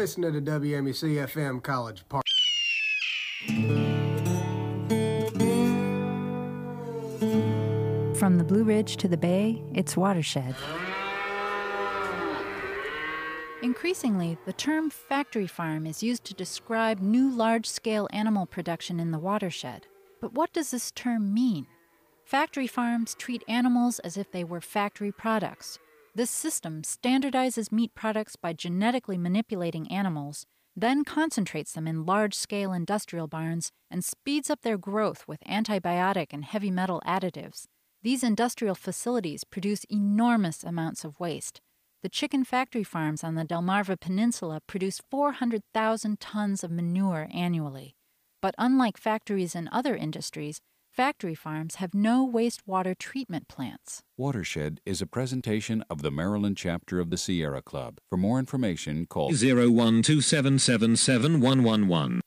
listening to WMUC FM College Park. From the Blue Ridge to the Bay, it's Watershed. Increasingly, the term factory farm is used to describe new large-scale animal production in the watershed. But what does this term mean? Factory farms treat animals as if they were factory products. This system standardizes meat products by genetically manipulating animals, then concentrates them in large-scale industrial barns and speeds up their growth with antibiotic and heavy metal additives. These industrial facilities produce enormous amounts of waste. The chicken factory farms on the Delmarva Peninsula produce 400,000 tons of manure annually. But unlike factories in other industries, factory farms have no wastewater treatment plants. Watershed is a presentation of the Maryland chapter of the Sierra Club. For more information, call 012777111.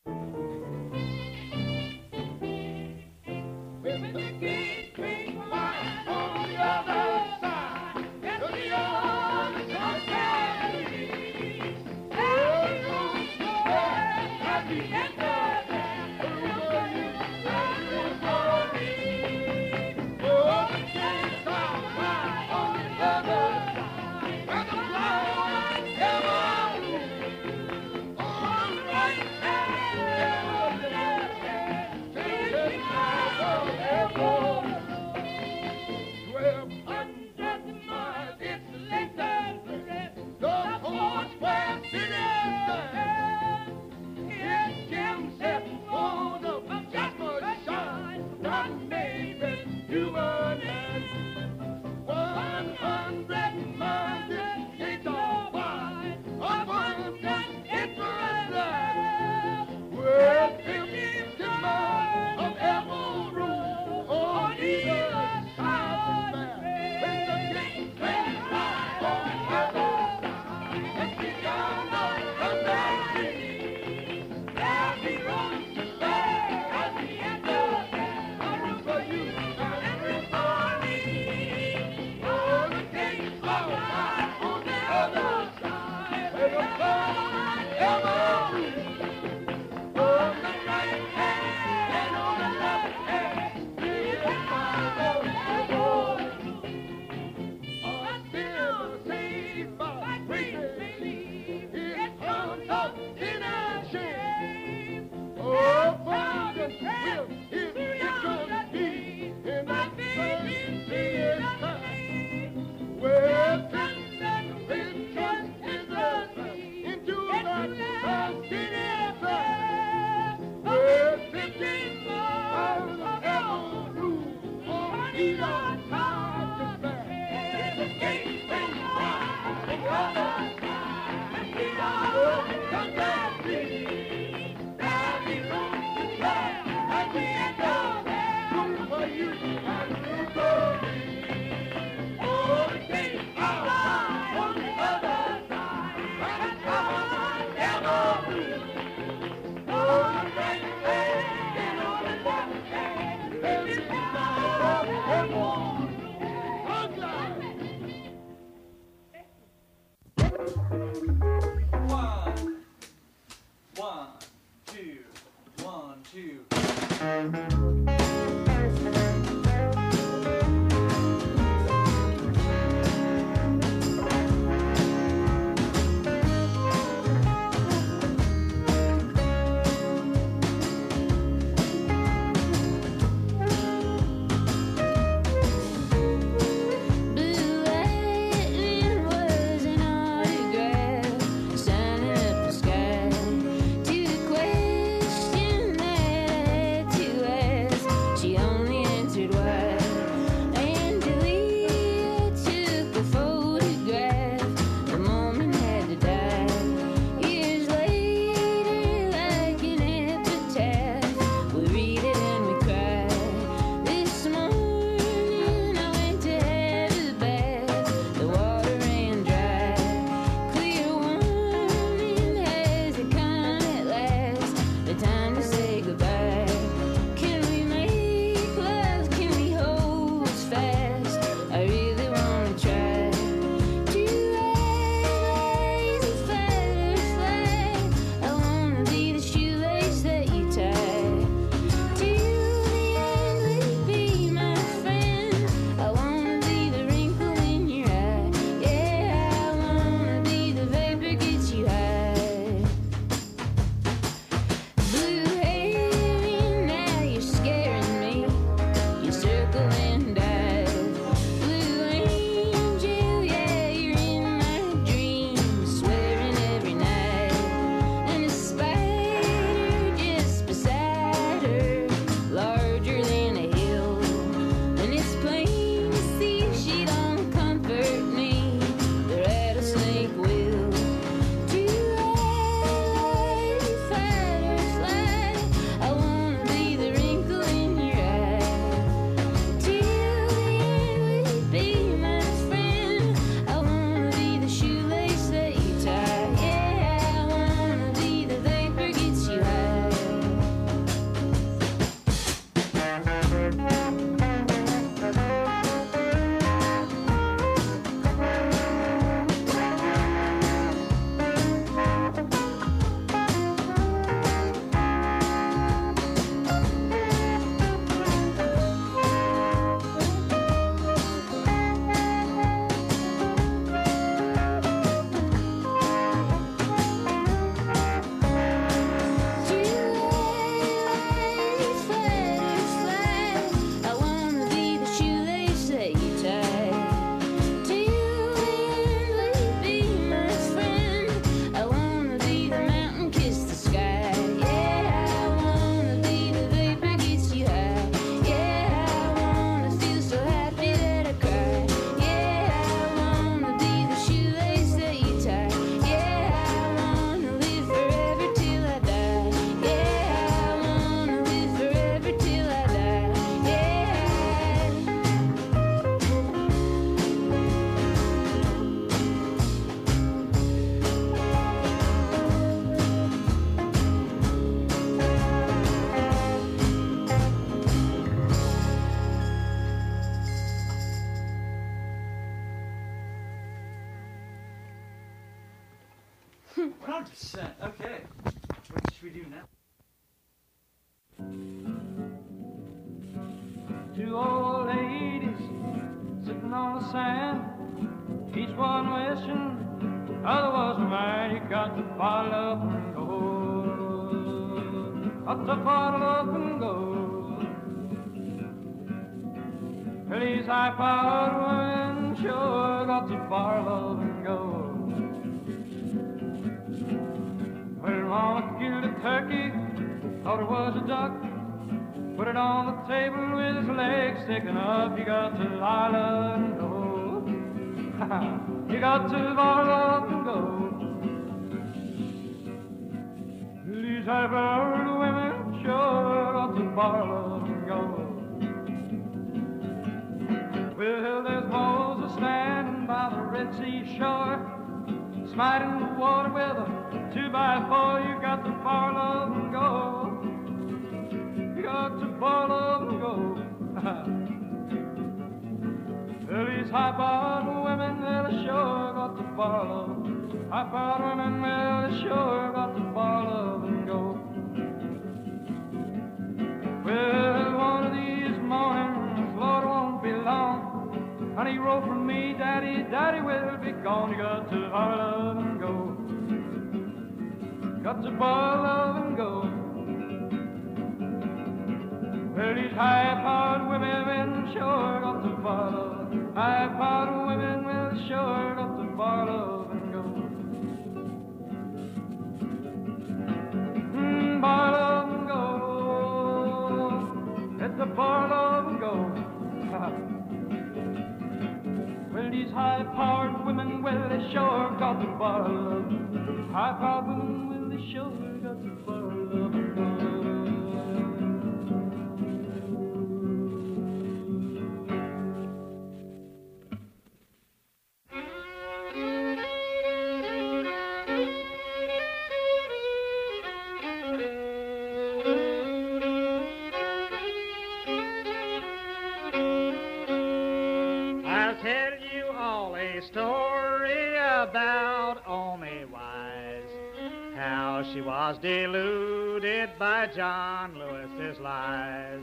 To the question that I had to ask. 100%. Okay. What should we do now? Two old ladies sitting on the sand, each one wishing the other was a man. You got to bottle up and go, got to bottle up and go. Well, these high-powered women sure got to bottle up and go. Well, Mama killed a turkey, thought it was a duck, put it on the table with his legs sticking up. You got to lie low and go. You got to bottle up and go. These high-powered women sure got to bottle up and go. Well, there's Moses standing by the Red Sea shore, smiting the water with a 2x4. You got to bottle up and go. You got to bottle up and go. Well, these high-powered women, well, they sure got to bottle up. High-powered women, well, they sure got to bottle up and go. Well, one of these mornings, Lord, it won't be long. Honey, roll from me, Daddy, Daddy will be gone. You got to bottle up and go. Got to bottle up and go. Well, these high-powered women sure got to bottle up. High-powered women will sure got to bottle up and go. Bottle up and go. Let the bottle up and go. Well, these high-powered women, well, they sure got to bottle up. High-powered women, well, they sure got to bottle up and go. She was deluded by John Lewis's lies.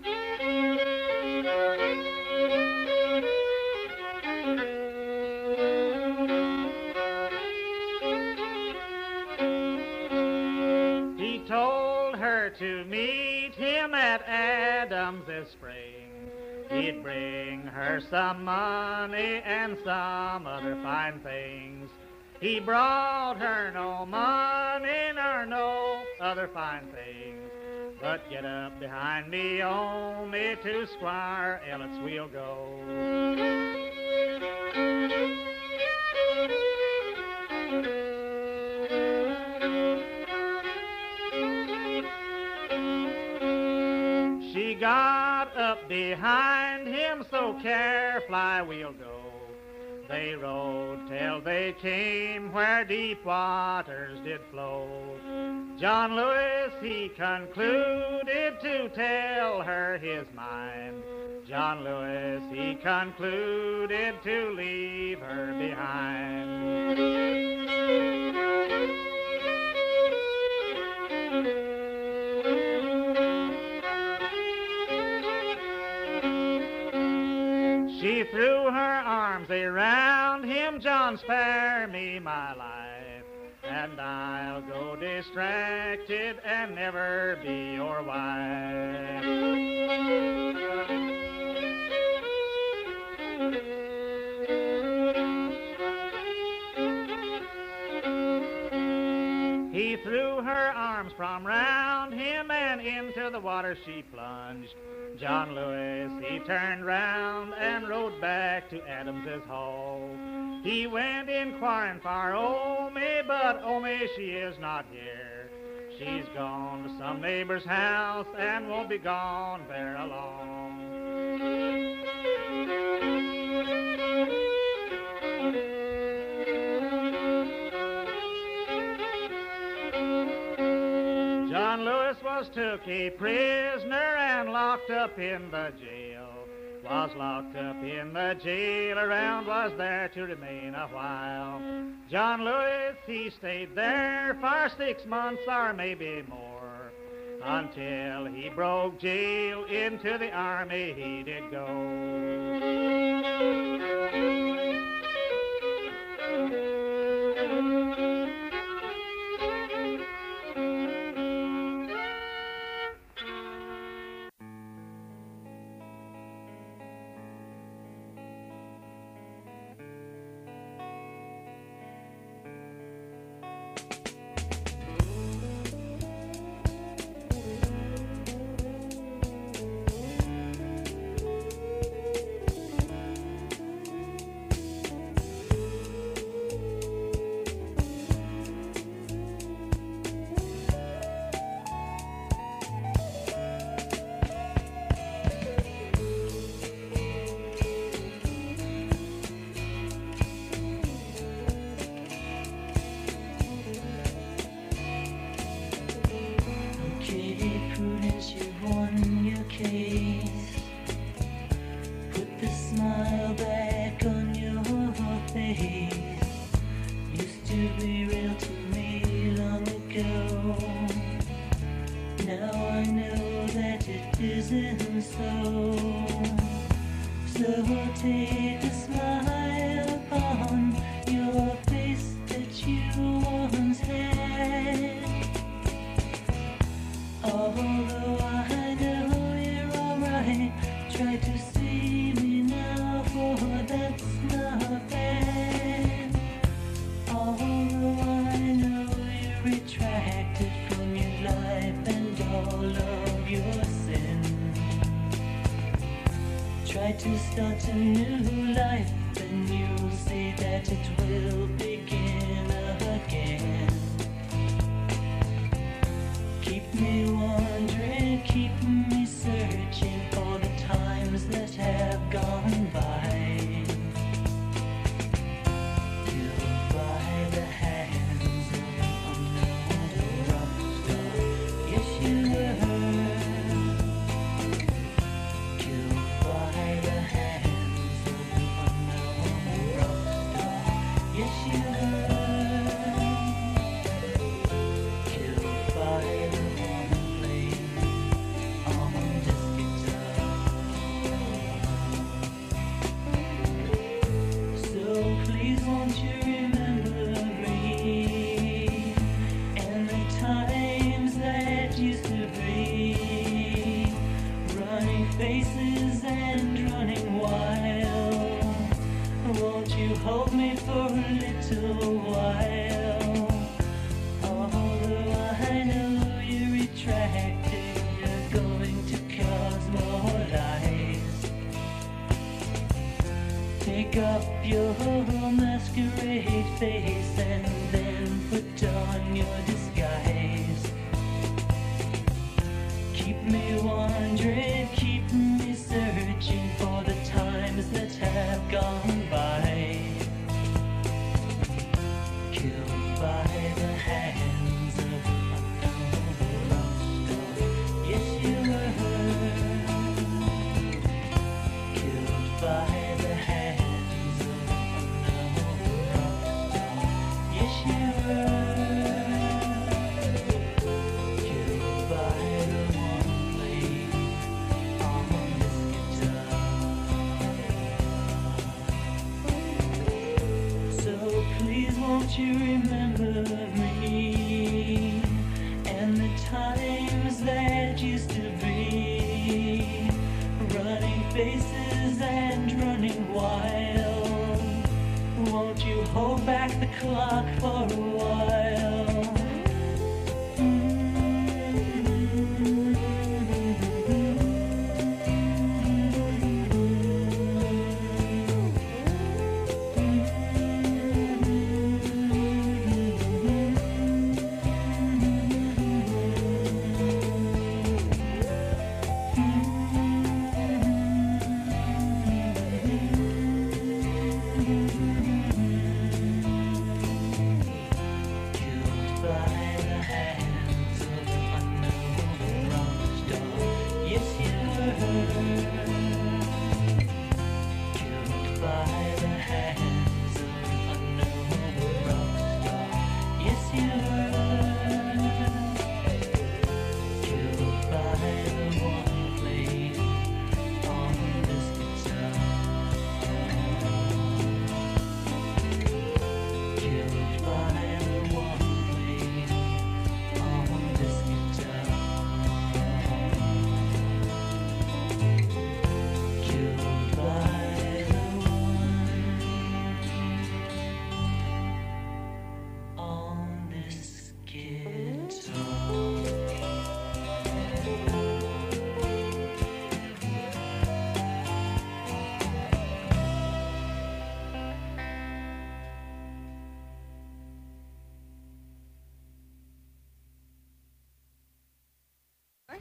He told her to meet him at Adams's spring. He'd bring her some money and some other fine things. He brought her no money nor no other fine things, but get up behind me, only to Squire Ellet's we'll go. She got up behind him, so carefly we'll go. They rode till they came where deep waters did flow. John Lewis, he concluded to tell her his mind. John Lewis, he concluded to leave her behind. She threw her arms around him, John, spare me my life, and I'll go distracted and never be your wife. He threw her arms from round him, and into the water she plunged. John Lewis, he turned round and rode back to Adams's hall. He went inquiring for Omi, but Omi, she is not here. She's gone to some neighbor's house and won't be gone very long. John Lewis was took a prisoner and locked up in the jail, was locked up in the jail, around was there to remain a while. John Lewis, he stayed there for 6 months or maybe more, until he broke jail, into the army he did go.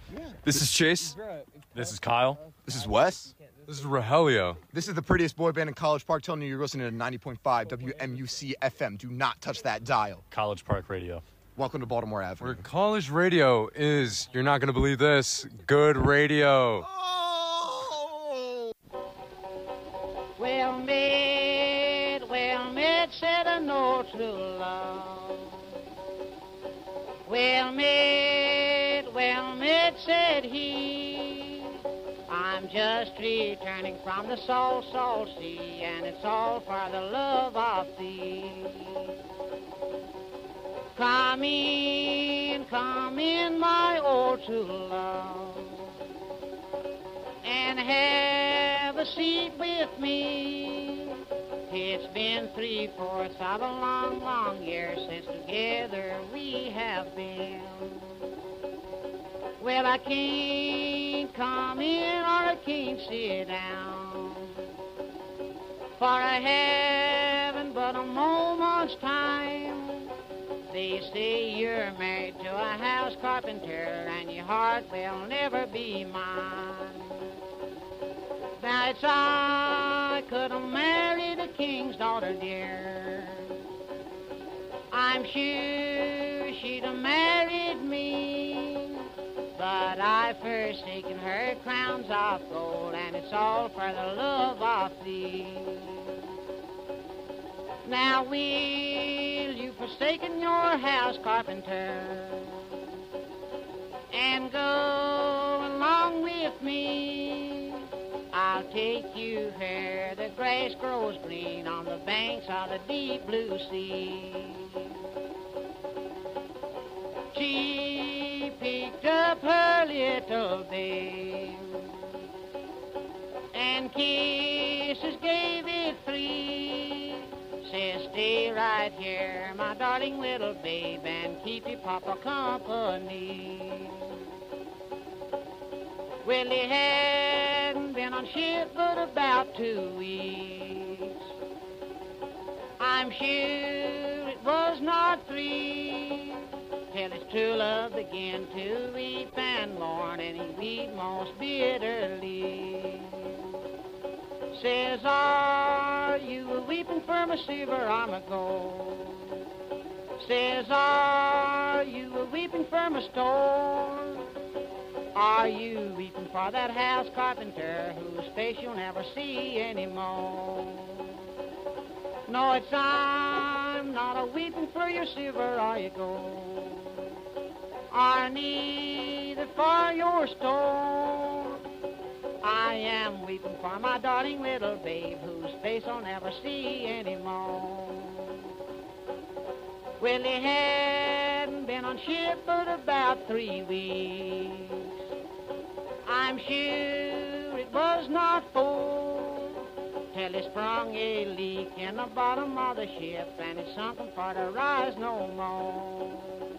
This is Chase. This is Kyle. This is Wes. This is Rogelio. This is the prettiest boy band in College Park telling you you're listening to 90.5 WMUC FM. Do not touch that dial. College Park Radio. Welcome to Baltimore Avenue. Where college radio is, you're not going to believe this, good radio. Oh! Well met, said a no true love. Well met, said he. I'm just returning from the salt sea, and it's all for the love of thee. Come in, my old true love, and have a seat with me. It's been 3/4 of a long, long year since together we have been. Well, I can't come in or I can't sit down, for I haven't but a moment's time. They say you're married to a house carpenter, and your heart will never be mine. Now it's I could have married a king's daughter, dear. I'm sure she'd have married me, but I've forsaken her crowns of gold, and it's all for the love of thee. Now will you forsaken your house carpenter and go along with me? I'll take you where the grass grows green on the banks of the deep blue sea. She picked up her little babe and kisses gave it 3. Says, stay right here, my darling little babe, and keep your papa company. Well, he hadn't been on ship but about 2 weeks. I'm sure it was not 3 till his true love began to weep and mourn, and he wept most bitterly. Says, are you weeping for my silver arm of gold? Says, are you weeping for my store? Are you weeping for that house carpenter whose face you'll never see anymore? No, it's I'm not a weeping for your silver or your gold, or neither for your store. I am weeping for my darling little babe whose face I'll never see anymore. Well, he hadn't been on ship but about 3 weeks. I'm sure it was not 4 till he sprung a leak in the bottom of the ship, and it sunk him for to rise no more.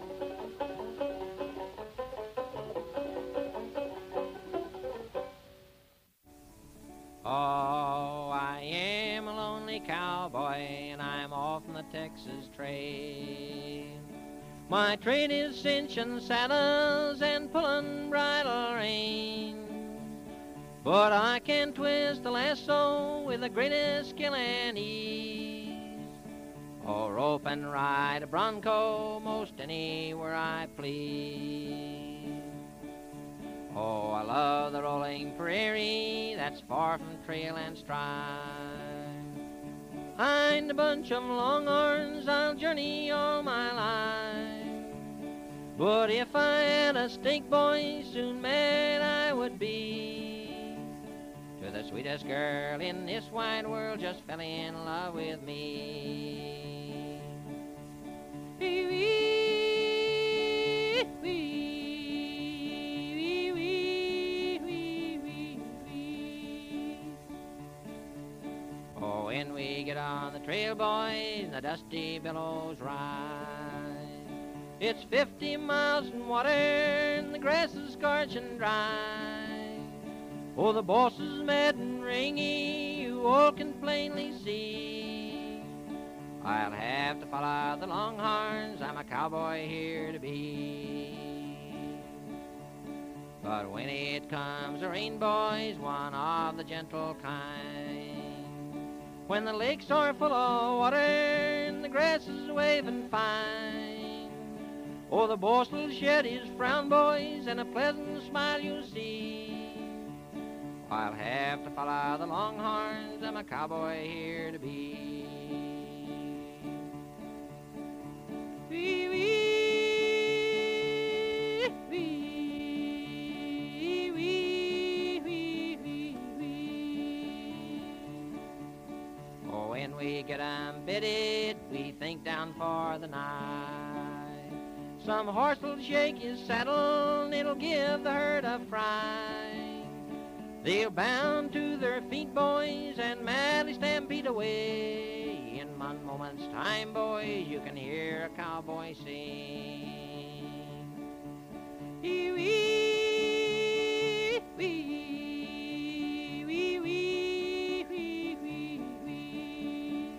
Oh, I am a lonely cowboy, and I'm off on the Texas trail. My trade is cinching saddles and pulling bridle reins, but I can twist the lasso with the greatest skill and ease, or rope and ride a bronco most anywhere I please. Oh, I love the rolling prairie that's far from trail and stride. Behind a bunch of longhorns I'll journey all my life, but if I had a stake, boy, soon mad I would be. To the sweetest girl in this wide world just fell in love with me. Oh, when we get on the trail, boys, the dusty billows rise. It's 50 miles in water, and the grass is scorching dry. Oh, the boss is mad and ringy, you all can plainly see. I'll have to follow the longhorns, I'm a cowboy here to be. But when it comes a rain, boys, one of the gentle kind, when the lakes are full of water and the grass is waving fine, oh, the boss will shed his frown, boys, and a pleasant smile you'll see. I'll have to follow the Longhorns, I'm a cowboy here to be. Wee, wee, wee, wee, wee, wee, wee. Oh, when we get 'em bedded, we think down for the night. Some horse will shake his saddle and it'll give the herd a fright. They'll bound to their feet, boys, and madly stampede away. In one moment's time, boys, you can hear a cowboy sing. Wee-wee, wee, wee, wee, wee, wee, wee.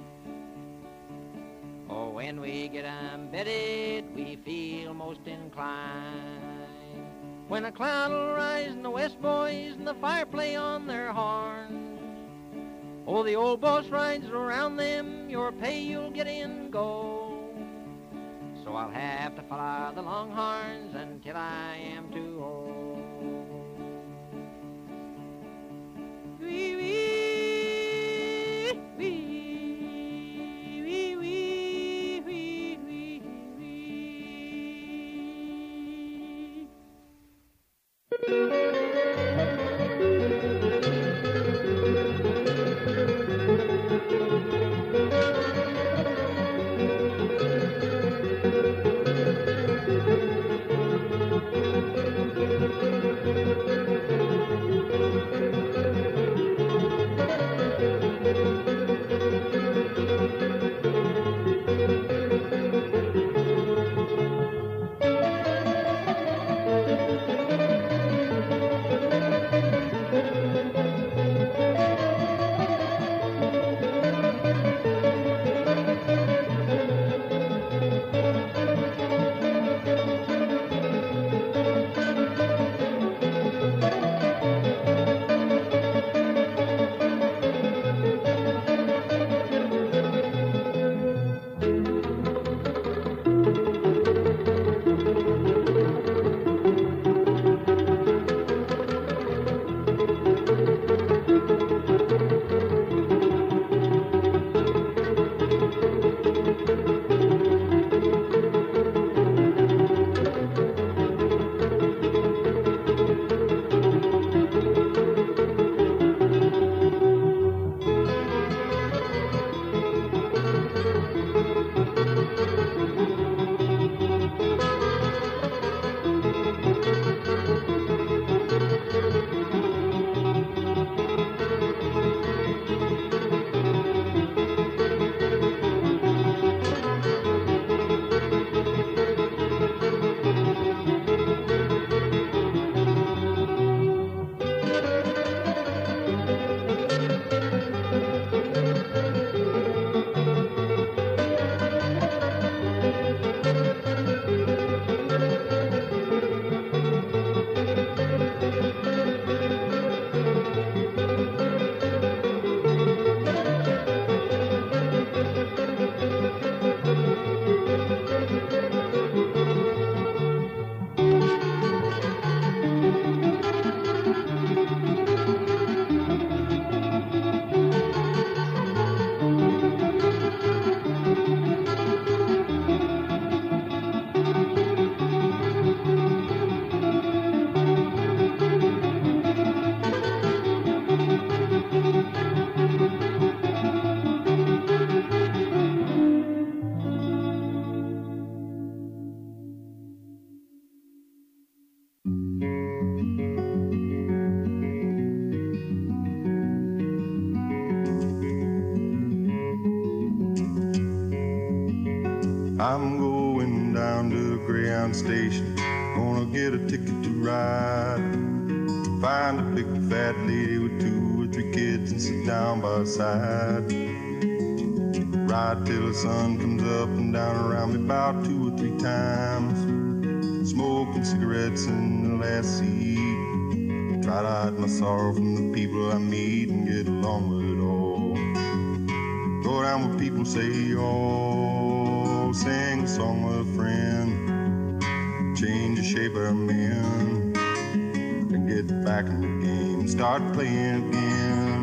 Oh, when we get 'em bedded, we feel most inclined. When a cloud will rise in the west, boys, and the fire play on their horns. Oh, the old boss rides around them, your pay you'll get in gold. So I'll have to follow the Longhorns until I am too old. Wee, wee, wee, wee, wee, wee, wee, wee. I'm going down to the Greyhound station, gonna get a ticket to ride. Find a big fat lady with 2 or 3 kids and sit down by her side. Ride till the sun comes up and down around me about 2 or 3 times. smoking cigarettes in the last seat. Try to hide my sorrow from the people I meet and get along with it all. Go down where people say, oh, sing a song with a friend, change the shape of a man, and get back in the game, start playing again.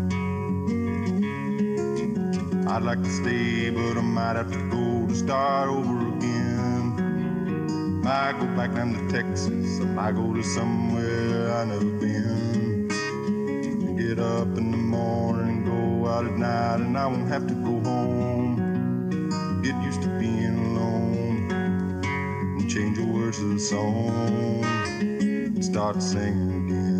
I'd like to stay, but I might have to go to start over again. Might go back down to Texas, I might go to somewhere I've never been. Get up in the morning, go out at night, and I won't have to go home. Get used to being alone, and change the words of the song, and start singing again.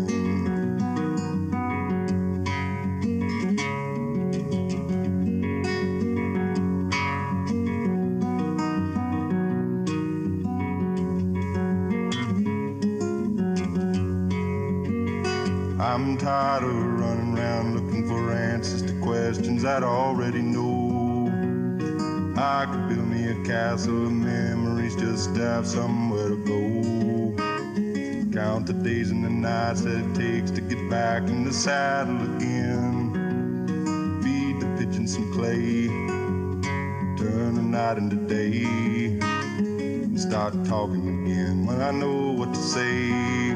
I'm tired of running around looking for answers to questions I'd already know. I could build me a castle of memories just to have somewhere to go. Count the days and the nights that it takes to get back in the saddle again. Feed the pigeons some clay, turn the night into day, and start talking again when I know what to say.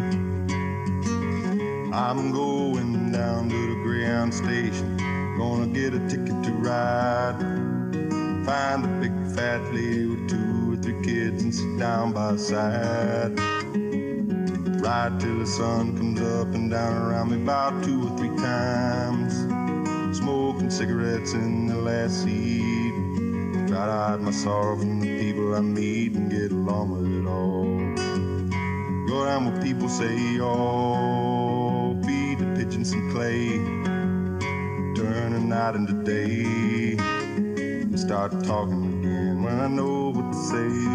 I'm going down to the Greyhound station, gonna get a ticket to ride. Find a big fat lady with 2 or 3 kids and sit down by her side. Ride till the sun comes up and down around me about 2 or 3 times. Smoking cigarettes in the last seat. Try to hide my sorrow from the people I meet and get along with it all. Go down where people say, oh, feed the pigeons some clay, turn the night into day, and start talking again when I know what to say.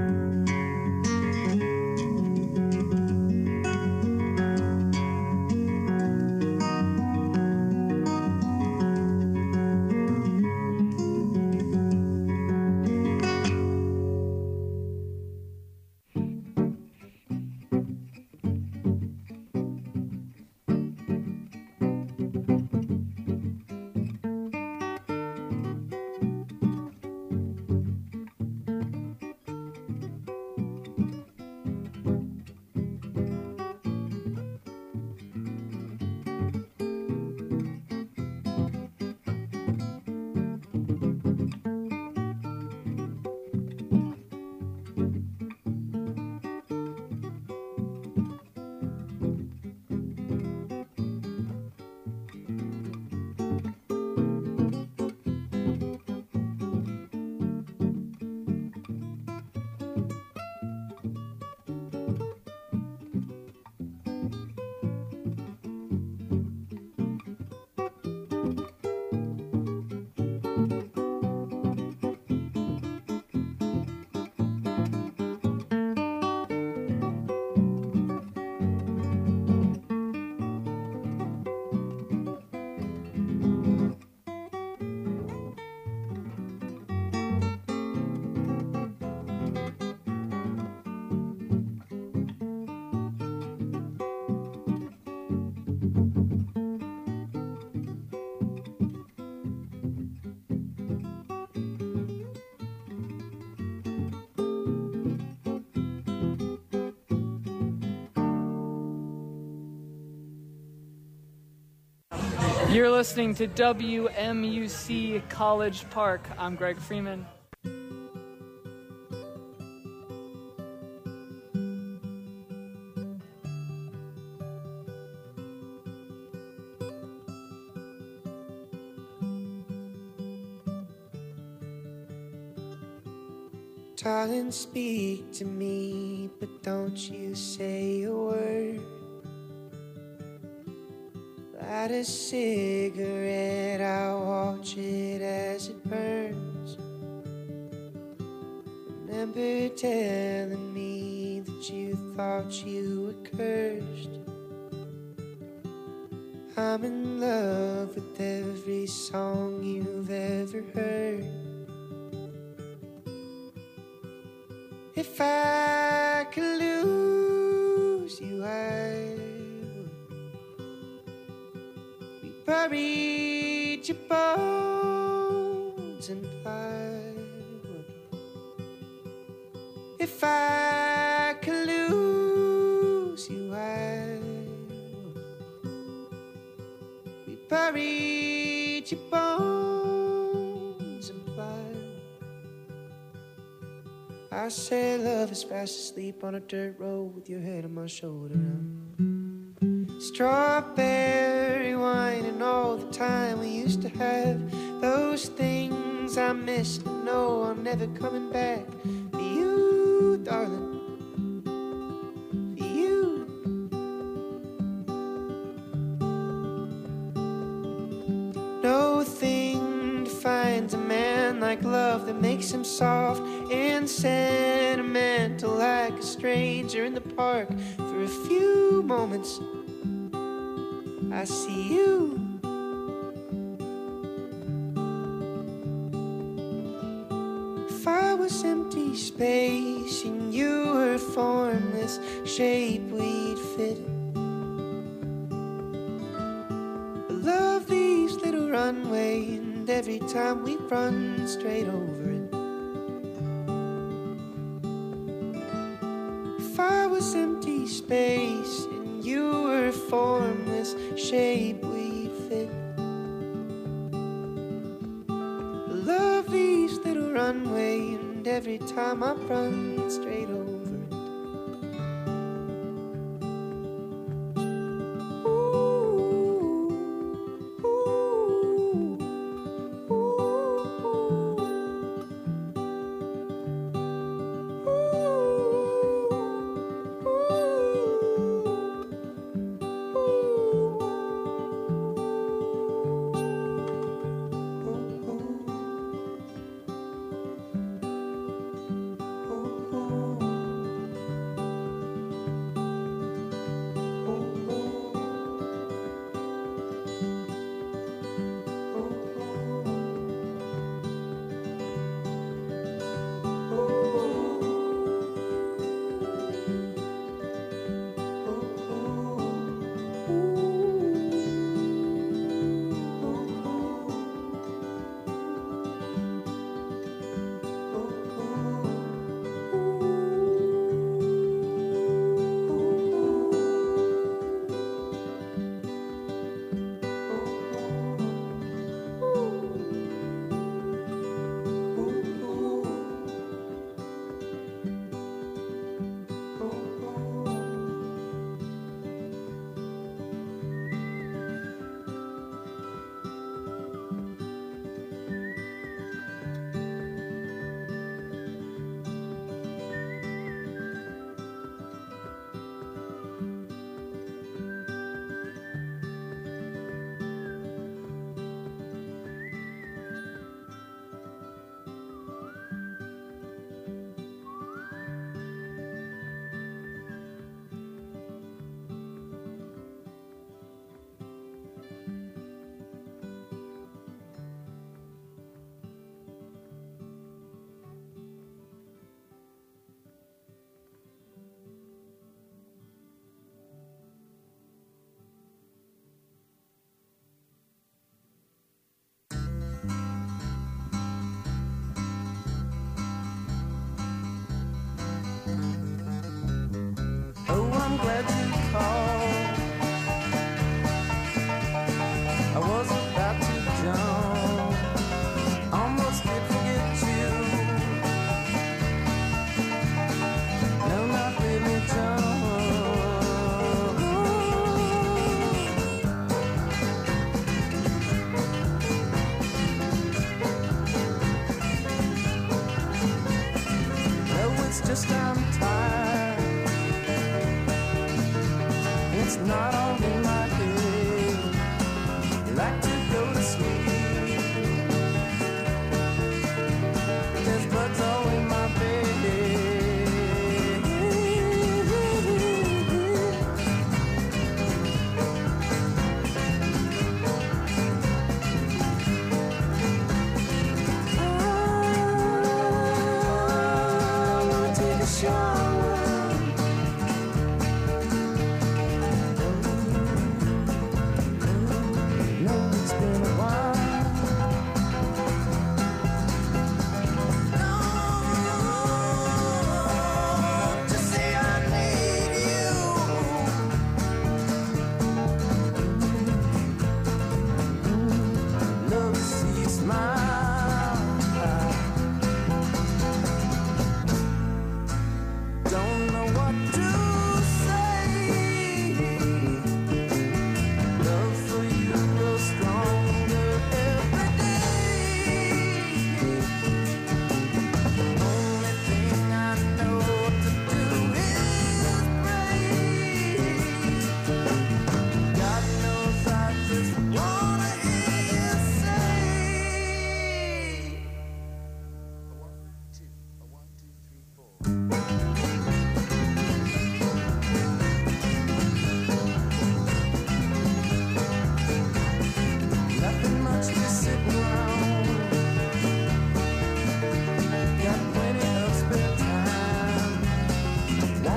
You're listening to WMUC College Park. I'm Greg Freeman. Darling, speak to me, but don't you say a word. Light a cigarette, I'll watch it as it burns. Remember telling me that you thought you were cursed. I'm in love with every song you've ever heard. If I could lose you, I would. We buried your bones in plywood. If I could lose you, I would. We buried your bones in plywood. I say love is fast asleep on a dirt road with your head on my shoulder now. Strawberry wine and all the time we used to have. Those things I miss and know I'm never coming back. For you, darling, for you. No thing defines a man like love that makes him soft and sentimental, like a stranger in the park. For a few moments I see you. If I was empty space and you were formless shape, we'd fit it. But love leaves little runway, and every time we run straight over it. If I was empty space and you were formless shape, we'd fit. Love leaves little runway, and every time I run straight over it.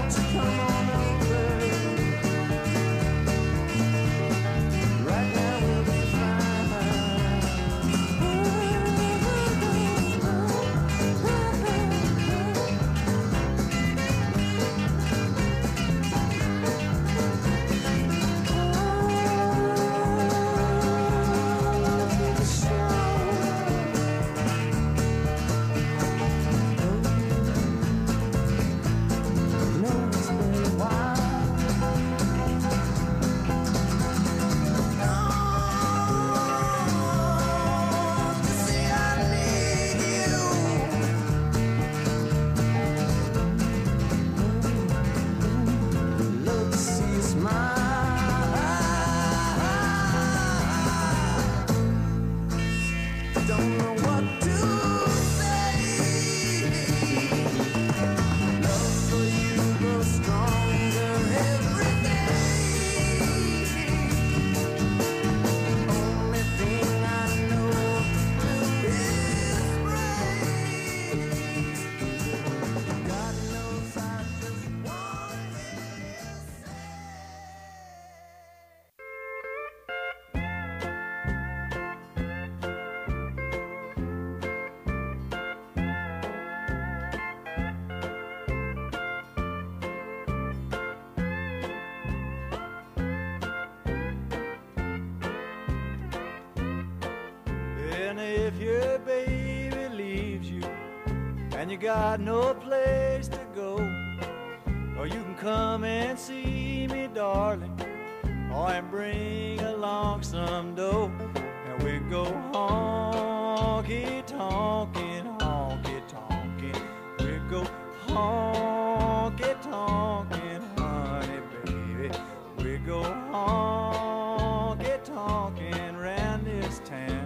won't you come on over? Right now we'll be if your baby leaves you and you got no place to go, or you can come and see me, darling, or and bring along some dough, and we go honky tonkin', honky tonkin'. We go honky tonkin', honey baby. We go honky tonkin' round this town.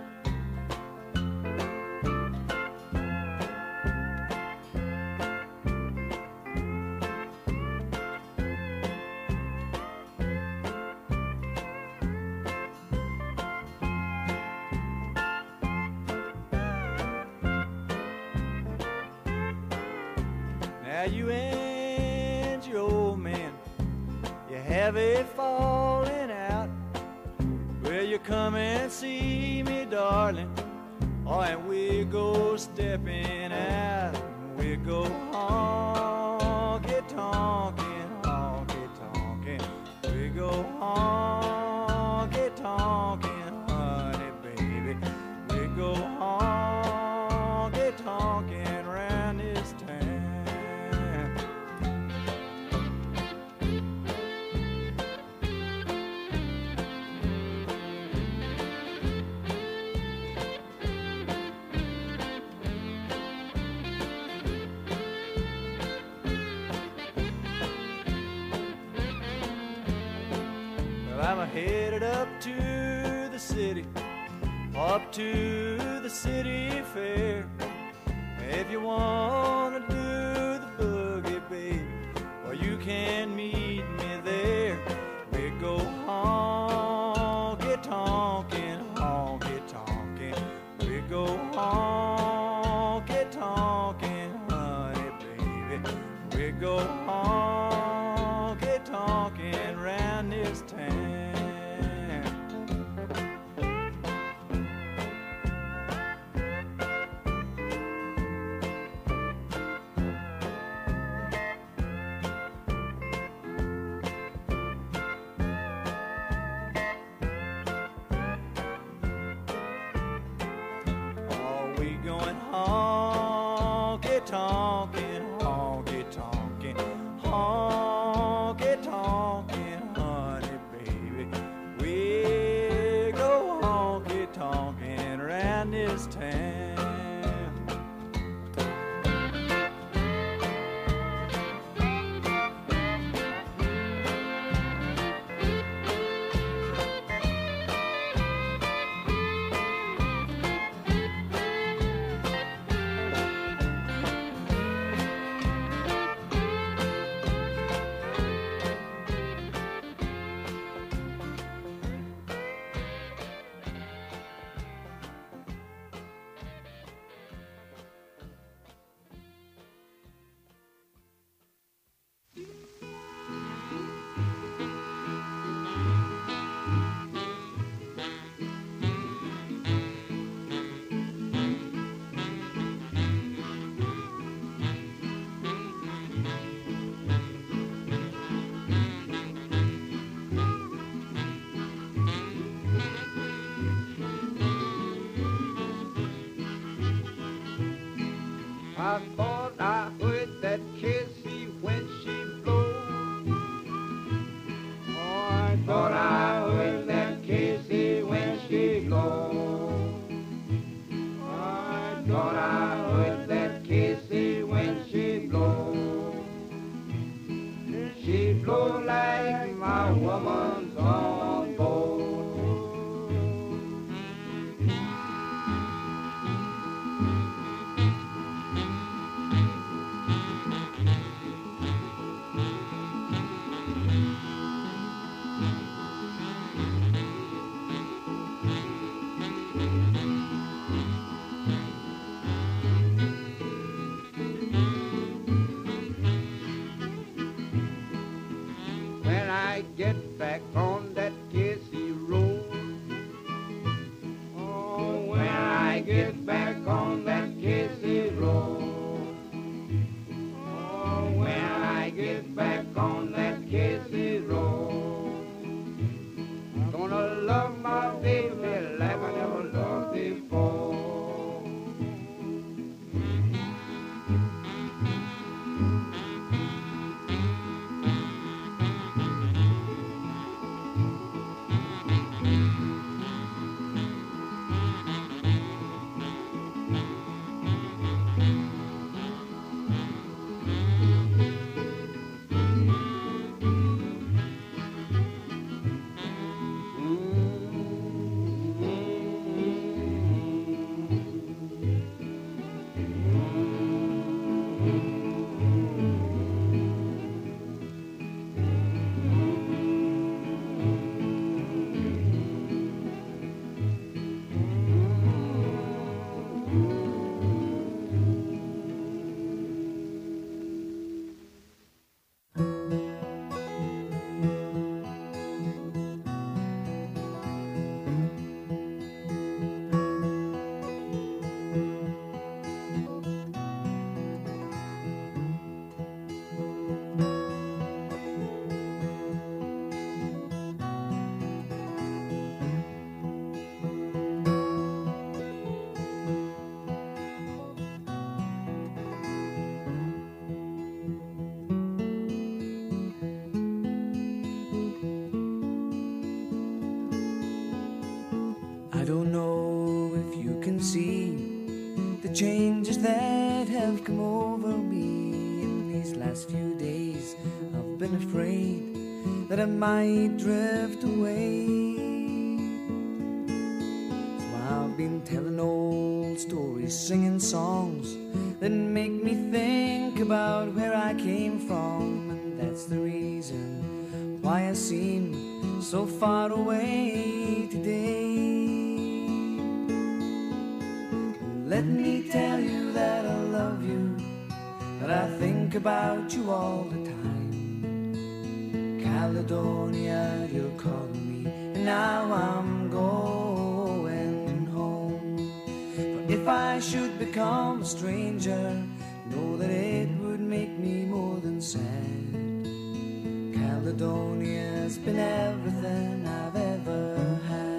Now you and your old man, you have a falling out. Will you come and see me, darling? Oh, and we go stepping out. We go honky tonkin', honky tonkin'. We go honky tonkin', honey baby. We go honky tonkin' round this town. I'm headed up to the city, up to the city fair. If you wanna do the boogie, baby, well, you can meet me there. We go honky tonkin', honky tonkin'. We go honky tonkin', honey baby. We go honky tonkin' round this town. Going honky tonkin', honky tonkin', honky tonkin', honey baby. We go honky tonkin' around this town. flows like my woman's on board. When I get back on that Casey road, oh, when I get back on that Casey road, oh, when I get back on that Casey road, I'm gonna love my baby like I never loved before. I don't know if you can see the changes that have come over me in these last few days. I've been afraid that I might drift away, so I've been telling old stories, singing songs that make me think about where I came from, and that's the reason why I seem so far away today. Let me tell you that I love you, that I think about you all the time. Caledonia, you're calling me, and now I'm going home. For if I should become a stranger, know that it would make me more than sad. Caledonia's been everything I've ever had.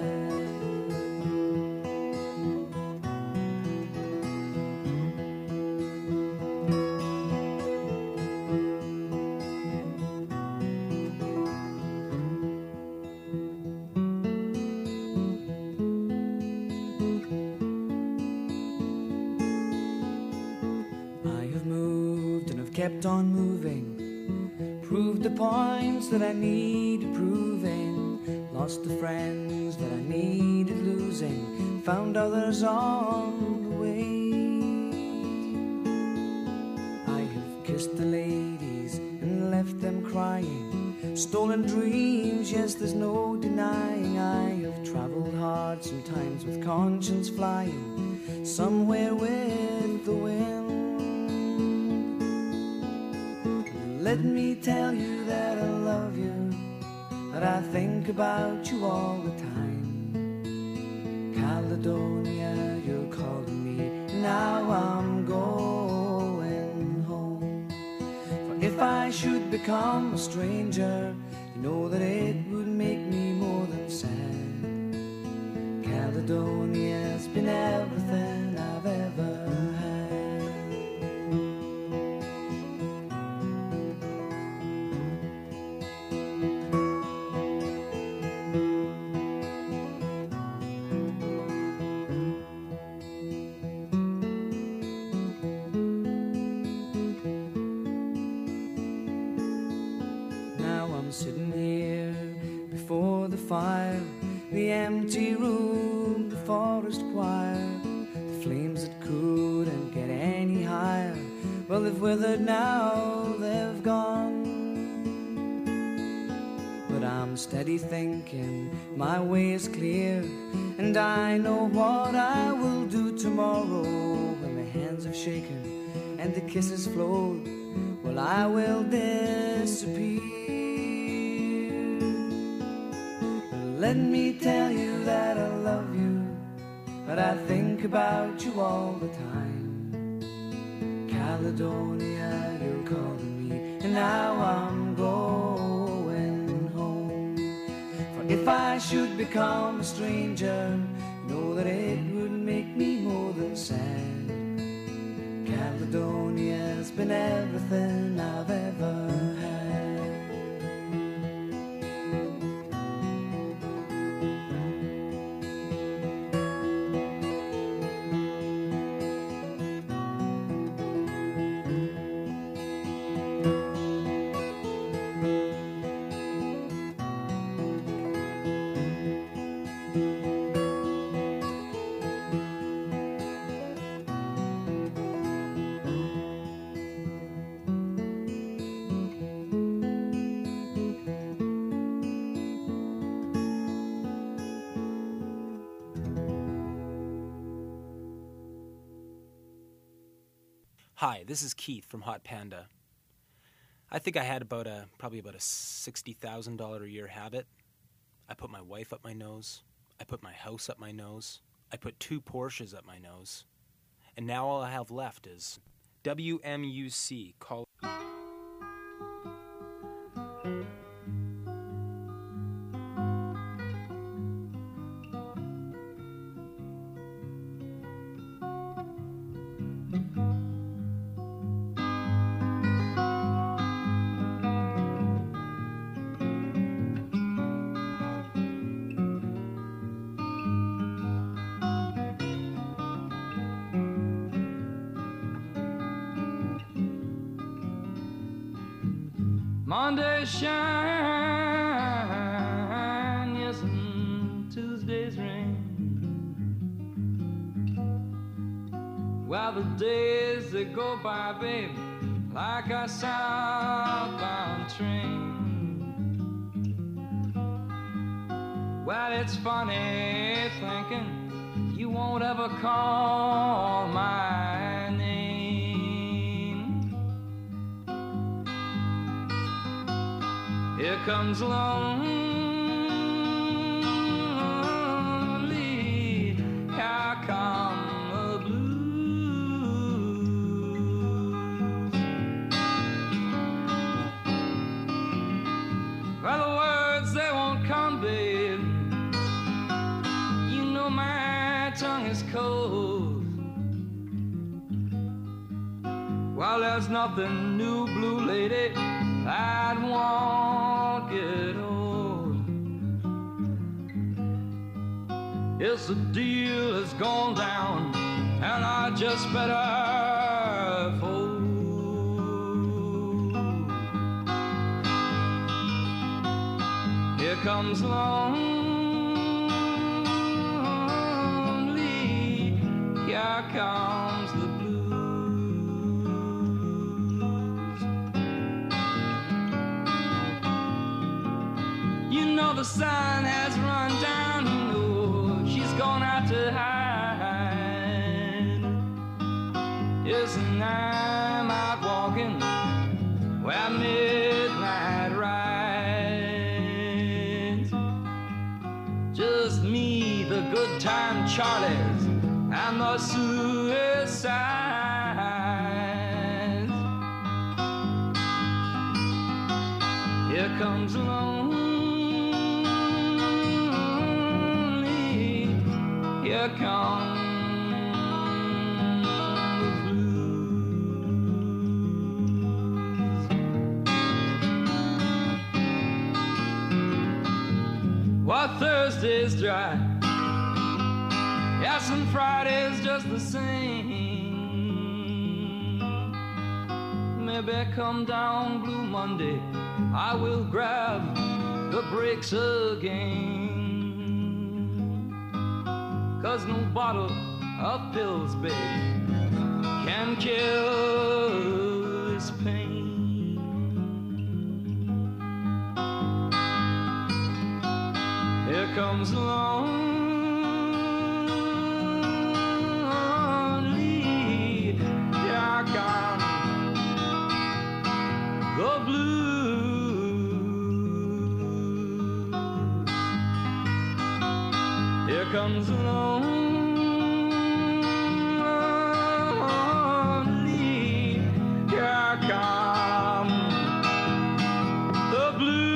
Kept on moving, proved the points that I needed proving, lost the friends that I needed losing, found others on the way. I have kissed the ladies and left them crying, stolen dreams, yes, there's no denying. I have traveled hard, sometimes with conscience flying, somewhere with the wind. Let me tell you that I love you, that I think about you all the time. Caledonia, you're calling me, now I'm going home. For if I should become a stranger, you know that it would make me more than sad. Caledonia's been everything I've ever had. sitting here before the fire, the empty room, the forest choir, the flames that couldn't get any higher. Well, they've withered now, they've gone. But I'm steady thinking, my way is clear, and I know what I will do tomorrow. When the hands have shaken and the kisses flowed, well, I will disappear. Let me tell you that I love you, but I think about you all the time. Caledonia, you're calling me, and now I'm going home. For if I should become a stranger, know that it would make me more than sad. Caledonia's been everything I've ever had. Hi, this is Keith from Hot Panda. I think I had probably about a $60,000 a year habit. I put my wife up my nose. I put my house up my nose. I put 2 Porsches up my nose. And now all I have left is WMUC. Mondays shine, yes, and Tuesdays rain. Well, the days that go by, babe, like a southbound train. Well, it's funny thinking you won't ever call my name. Here comes lonely, here come the blues. Well, the words, they won't come, babe. You know my tongue is cold. Well, there's nothing new, blue lady, that won't get old. Yes, the deal has gone down, and I just better fold. Here comes lonely, here comes the the sun has run down, you know, she's gone out to hide. Yes, and I'm out walking where midnight rides. Just me, the good time Charlies, and the suicides. Here comes lonely, here comes the blues. Well, Thursday's dry, yes, and Friday's just the same. Maybe come down Blue Monday, I will grab the brakes again. 'Cause no bottle of pills, babe, can kill this pain. Here comes lonely, here come the blues. Here comes lonely, here come the blues.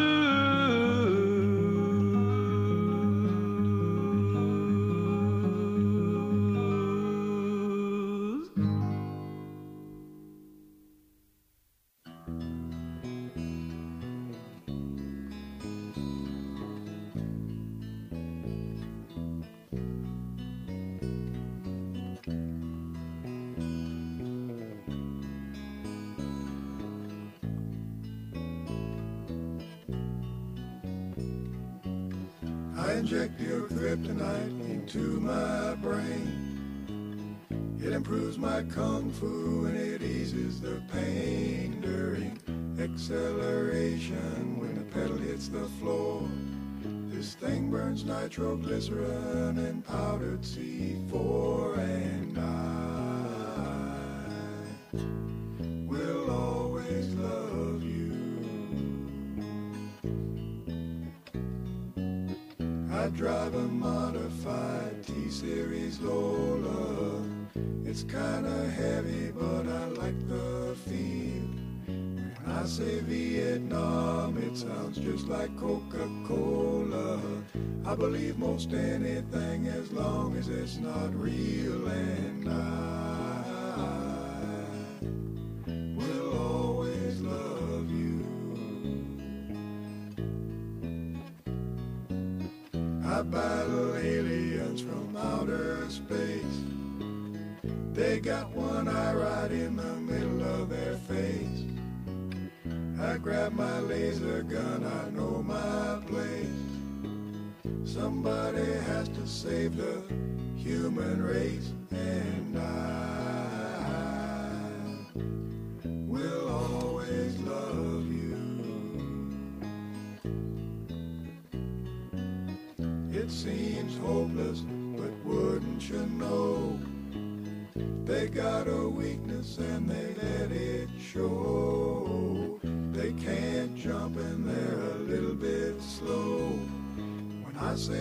I inject your kryptonite into my brain. It improves my kung fu and it eases the pain during acceleration when the pedal hits the floor. This thing burns nitroglycerin and powdered C4, and I will always love you. I drive a modified T-Series Lola. It's kinda heavy, but I like the feel. When I say Vietnam, it sounds just like Coca-Cola. I believe most anything as long as it's not real, and I will always love you. I battle aliens from outer space. They got one eye right in the middle of their face. I grab my laser gun, I know my place. Somebody has to save the human race, and I will always love you. It seems hopeless, but wouldn't you know? They got a weakness and they let it show. They can't jump and they're a little bit slow. When I say